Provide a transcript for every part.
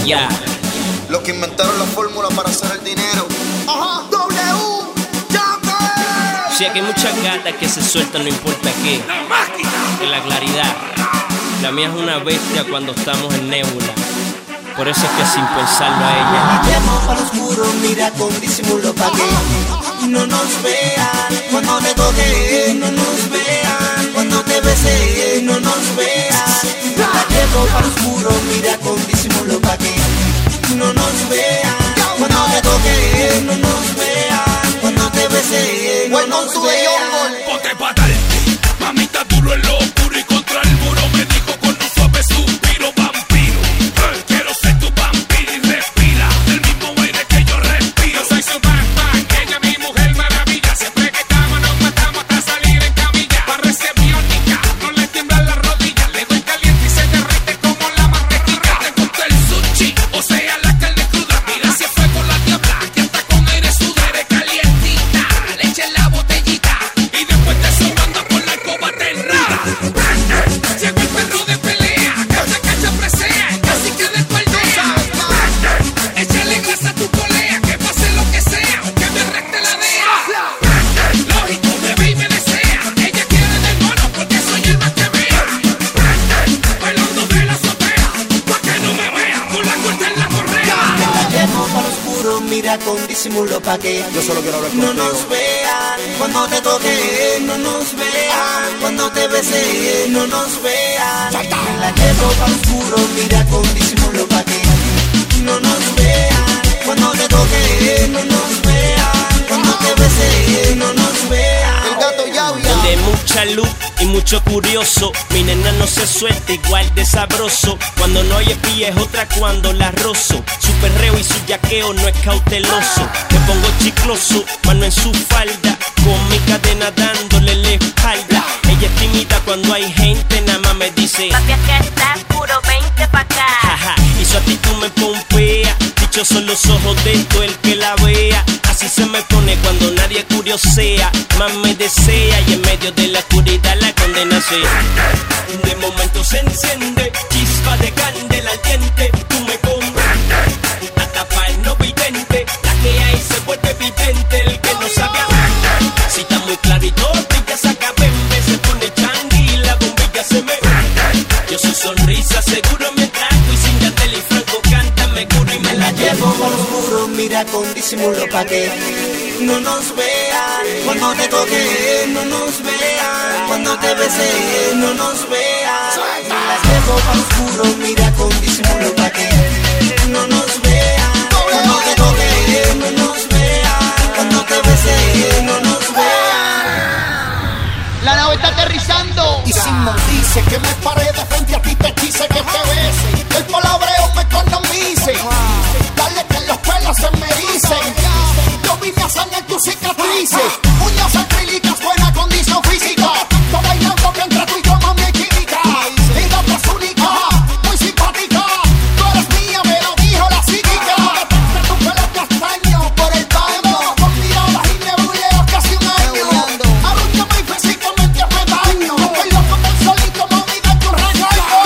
Ya. Los que inventaron la fórmula para hacer el dinero. Ajá, W, Si aquí hay muchas gatas que se sueltan, no importa qué. la máquina. En la claridad. La mía es una bestia cuando estamos en nébula. Por eso es que sin pensarlo a ella. Llamo para lo oscuro, mira con disimulo pa' que no nos vean. Cuando te toque, no nos vean. Cuando te bese, no nos vean. La llevo para lo oscuro, mira con disimulo pa' que no nos vean. Cuando te toque, no nos vean. Cuando te bese, no nos vean. Ponte patal, mamita duro en lo oscuro y contra el muro me dijo con un suave suspiro vampiro. Quiero ser tu vampiro y respira el mismo aire que yo respiro. Soy su Batman, ella mi mujer maravilla. Siempre que estamos nos matamos hasta salir en camilla. Parece biónica, no le tiemblan las rodillas. Le doy caliente y se derrite como la mantequilla. Te gusta el sushi, o sea la carne cruda. Mira si es fuego la diabla, que hasta con aire suda. Eres calientita, le eché la botellita y después te sobando por la alcoba te enreda. Llegó el perro de pelea, cacha presea, casi que despaldea. Échale grasa a tu colea, que pase lo que sea, aunque me recte la DEA. Lógico, me ve y me desea, ella quiere del mono porque soy el más que vea. Bailando de la azotea, pa' que no me vea, con la corta en la correa. La llevo para lo oscuro, mira con disimulo pa' que Yo solo quiero hablar no contigo. nos vean. Cuando te toque, no nos vean. Cuando te bese, no nos vean. La llevo para lo oscuro, mira con disimulo pa' que no nos vean. Cuando te toque, no nos vean. Cuando te bese, no nos vean. El gato Yavia. Donde hay mucha luz y mucho curioso, mi nena no se suelta igual de sabroso. Cuando no hay espía es otra cuando la rozo. Su perreo y su yaqueo no es cauteloso. Me pongo chicloso, mano en su falda, con mi cadena dándole la espalda. Ella es tímida cuando hay gente, nada más me dice: Papi, acá está puro, vente pa' acá. jaja, y su actitud me pompea. Dichos son los ojos de todo el que la vea. Así se me pone cuando nadie curiosea. Más me desea y en medio de la oscuridad la condena se. De momento se enciende, chispa de candela al diente. Tú me comprendes, atapa el no vidente. La que hay se vuelve evidente, el que no sabe hablar. Si está muy clarito, brilla, saca bembe. Se pone changi y la bombilla se me. Yo soy sonrisa, seguro me trago. Y sin Yandel y Franco canta, me curo y me la La llevo llevo. para lo oscuro, mira con disimulo pa' que no nos vean. Cuando te toque, no nos vean. Cuando te bese, no nos vean. La llevo para lo oscuro, mira con disimulo pa' que no nos vean. Cuando te toque, no nos vean. Cuando te bese, no nos vean. La nave está aterrizando. Y sin dice que me pare de frente a ti, te quise que te bese. El palabreo me economice. Dale que los pelos se me dicen. Yo vine a sanar tus cicatrices. Uñas acrílicas, buena condición física. Estoy bailando que entre tú y yo, mami, hay química. Linda, pues única, muy simpática. Tú eres mía, me lo dijo la psíquica. De tu pelo castaño por el baño. Con miradas y nebuleos casi un año. Arrúchame y físicamente me daño. Yo estoy loco tan solito, mami, de tu regaño.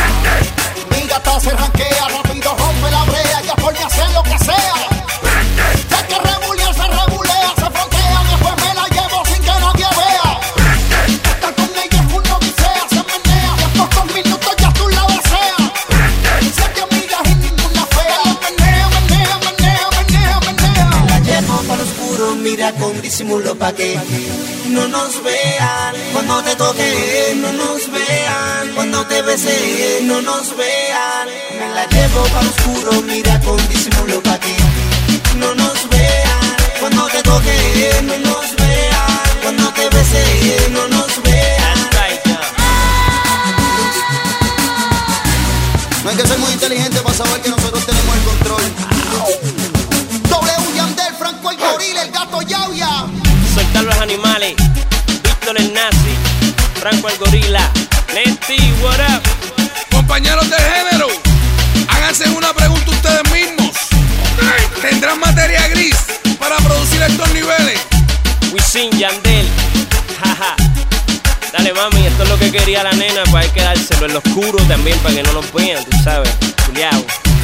Mi gata se ranquea, rápido rompe la brea. Ya por mí hacer lo que sea. Ya que rebulear se rebulea, se frontea. Después me la llevo sin que nadie vea. Estar con ella es una odisea, se menea. Y a pocos minutos ya tú la deseas. Siete amigas y ninguna fea. Menea, menea, menea, menea, menea. La llevo para lo oscuro, mira con disimulo pa' que no nos vean. Cuando te toque, no nos vean. Cuando te bese, no nos vean. Me la llevo para lo oscuro, mira con disimulo pa' que no nos vean. Cuando te toque, no nos vean. Cuando te bese, no nos vean. That's right, yeah. No hay que ser muy inteligente para saber que nosotros tenemos el control. W Yandel, Franco el gorila, el gato Yavia. Soltar los animales, Víctor el nazi, Franco el gorila, Neti, what up? Compañeros del género, háganse una pregunta ustedes mismos. ¿Tendrán materia gris para producir estos niveles? Wisin, Yandel, jaja. Dale mami, esto es lo que quería la nena, para hay que dárselo en lo oscuro también, para que no nos vean, tú sabes, culiao.